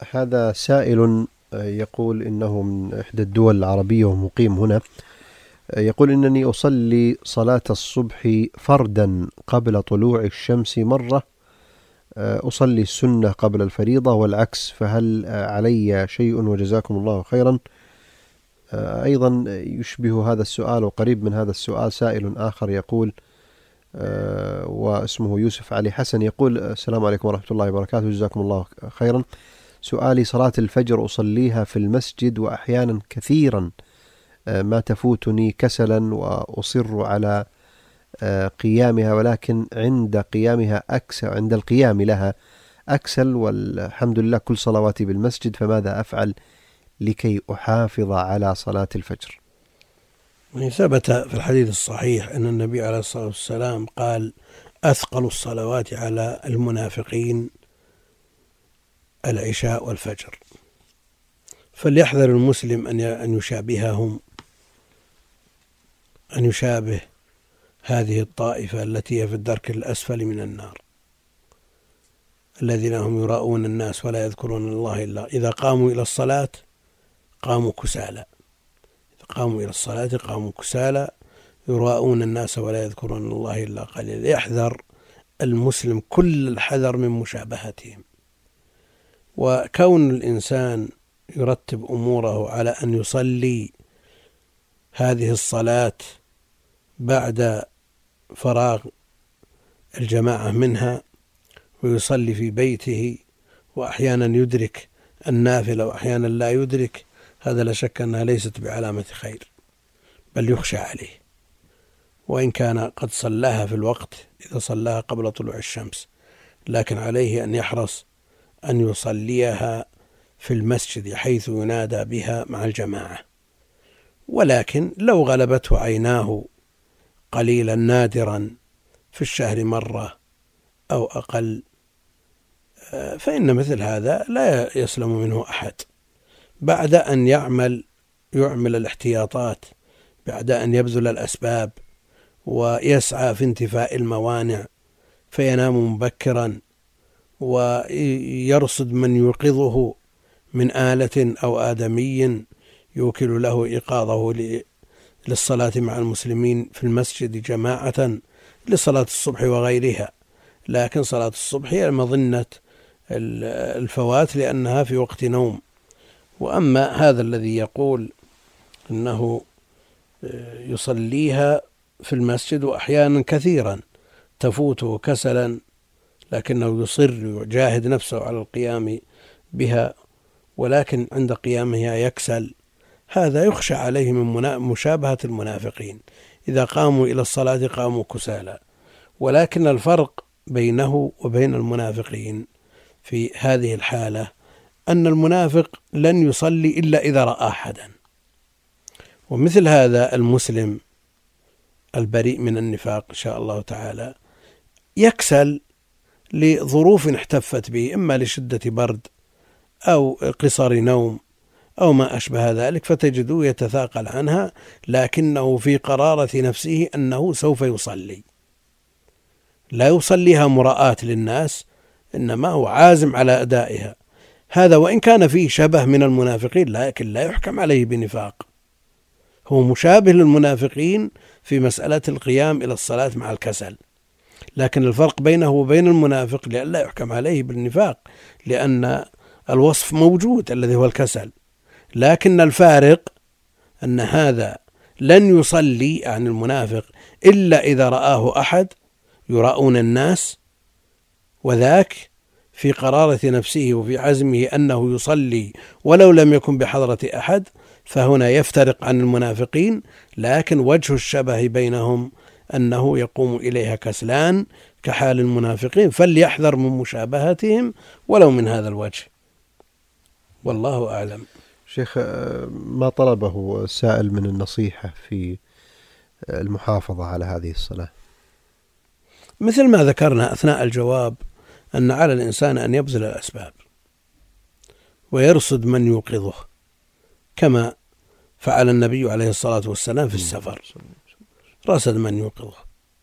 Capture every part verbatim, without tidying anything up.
هذا سائل يقول إنه من إحدى الدول العربية ومقيم هنا. يقول إنني أصلي صلاة الصبح فردا قبل طلوع الشمس مرة، أصلي السنة قبل الفريضة والعكس، فهل علي شيء؟ وجزاكم الله خيرا. أيضا يشبه هذا السؤال وقريب من هذا السؤال سائل آخر يقول، واسمه يوسف علي حسن، يقول: السلام عليكم ورحمة الله وبركاته، جزاكم الله خيرا. سؤالي: صلاة الفجر أصليها في المسجد وأحيانا كثيرا ما تفوتني كسلا وأصر على قيامها، ولكن عند قيامها أكسل عند القيام لها أكسل، والحمد لله كل صلواتي بالمسجد، فماذا أفعل لكي أحافظ على صلاة الفجر؟ ثبت في الحديث الصحيح أن النبي عليه الصلاة والسلام قال: أثقل الصلوات على المنافقين العشاء والفجر. فليحذر المسلم أن يشابههم، أن يشابه هذه الطائفة التي هي في الدرك الأسفل من النار، الذين هم يراؤون الناس ولا يذكرون الله إلا إذا قاموا إلى الصلاة قاموا كسالى قاموا إلى الصلاة قاموا كسالى يراؤون الناس ولا يذكرون الله إلا قليلا. يحذر المسلم كل الحذر من مشابهتهم، وكون الإنسان يرتب أموره على أن يصلي هذه الصلاة بعد فراغ الجماعة منها ويصلي في بيته وأحيانا يدرك النافلة وأحيانا لا يدرك، هذا لا شك أنها ليست بعلامة خير، بل يخشى عليه، وإن كان قد صلاها في الوقت إذا صلاها قبل طلوع الشمس، لكن عليه أن يحرص أن يصليها في المسجد حيث ينادى بها مع الجماعة. ولكن لو غلبته عيناه قليلا نادرا في الشهر مرة أو أقل، فإن مثل هذا لا يسلم منه أحد، بعد أن يعمل يعمل الاحتياطات، بعد أن يبذل الأسباب ويسعى في انتفاء الموانع، فينام مبكرا ويرصد من يوقظه من آلة أو آدمي يوكل له إيقاظه للصلاة مع المسلمين في المسجد جماعة لصلاة الصبح وغيرها. لكن صلاة الصبح هي مظنة الفوات لأنها في وقت نوم. وأما هذا الذي يقول أنه يصليها في المسجد وأحيانا كثيرا تفوته كسلا، لكنه يصر ويجاهد نفسه على القيام بها، ولكن عند قيامها يكسل، هذا يخشى عليه من مشابهة المنافقين، إذا قاموا إلى الصلاة قاموا كسالى. ولكن الفرق بينه وبين المنافقين في هذه الحالة أن المنافق لن يصلي إلا إذا رأى أحدا، ومثل هذا المسلم البريء من النفاق إن شاء الله تعالى يكسل لظروف احتفت به، إما لشدة برد أو قصر نوم أو ما أشبه ذلك، فتجده يتثاقل عنها، لكنه في قرارة نفسه أنه سوف يصلي، لا يصليها مراءاة للناس، إنما هو عازم على أدائها. هذا وإن كان فيه شبه من المنافقين، لكن لا يحكم عليه بنفاق، هو مشابه للمنافقين في مسألة القيام إلى الصلاة مع الكسل، لكن الفرق بينه وبين المنافق لئلا يحكم عليه بالنفاق، لأن الوصف موجود الذي هو الكسل، لكن الفارق أن هذا لن يصلي عن المنافق إلا إذا رآه أحد يراؤون الناس، وذاك في قرارة نفسه وفي عزمه أنه يصلي ولو لم يكن بحضرة أحد، فهنا يفترق عن المنافقين، لكن وجه الشبه بينهم أنه يقوم إليها كسلان كحال المنافقين، فليحذر من مشابهتهم ولو من هذا الوجه، والله أعلم. شيخ، ما طلبه السائل من النصيحة في المحافظة على هذه الصلاة؟ مثل ما ذكرنا أثناء الجواب، أن على الإنسان أن يبذل الأسباب ويرصد من يوقظه، كما فعل النبي عليه الصلاة والسلام في السفر، رصد من يوقظه،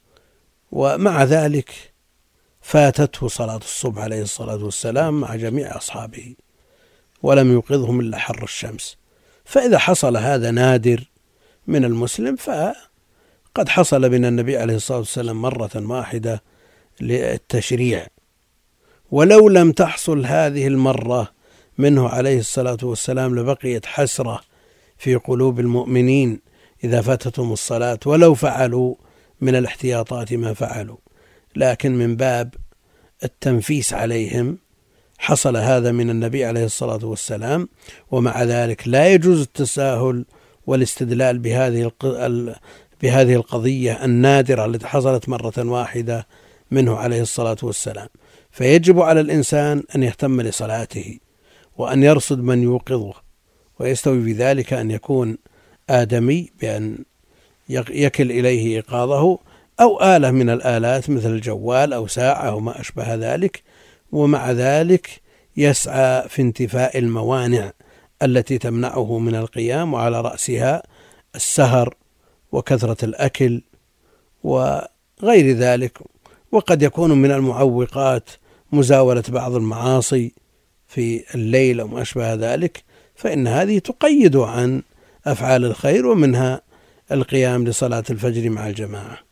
ومع ذلك فاتته صلاة الصبح عليه الصلاة والسلام مع جميع أصحابه، ولم يوقظهم إلا حر الشمس. فإذا حصل هذا نادر من المسلم فقد حصل من النبي عليه الصلاة والسلام مرة واحدة للتشريع، ولو لم تحصل هذه المرة منه عليه الصلاة والسلام لبقيت حسرة في قلوب المؤمنين إذا فاتتهم الصلاة ولو فعلوا من الاحتياطات ما فعلوا، لكن من باب التنفيس عليهم حصل هذا من النبي عليه الصلاة والسلام. ومع ذلك لا يجوز التساهل والاستدلال بهذه بهذه القضية النادرة التي حصلت مرة واحدة منه عليه الصلاة والسلام. فيجب على الإنسان أن يهتم لصلاته وأن يرصد من يوقظه، ويستوي في ذلك أن يكون آدمي بأن يكل إليه إيقاظه، أو آلة من الآلات مثل الجوال أو ساعة أو ما أشبه ذلك، ومع ذلك يسعى في انتفاء الموانع التي تمنعه من القيام، وعلى رأسها السهر وكثرة الأكل وغير ذلك. وقد يكون من المعوقات مزاولة بعض المعاصي في الليل أو ما أشبه ذلك، فإن هذه تقيد عن أفعال الخير، ومنها القيام لصلاة الفجر مع الجماعة.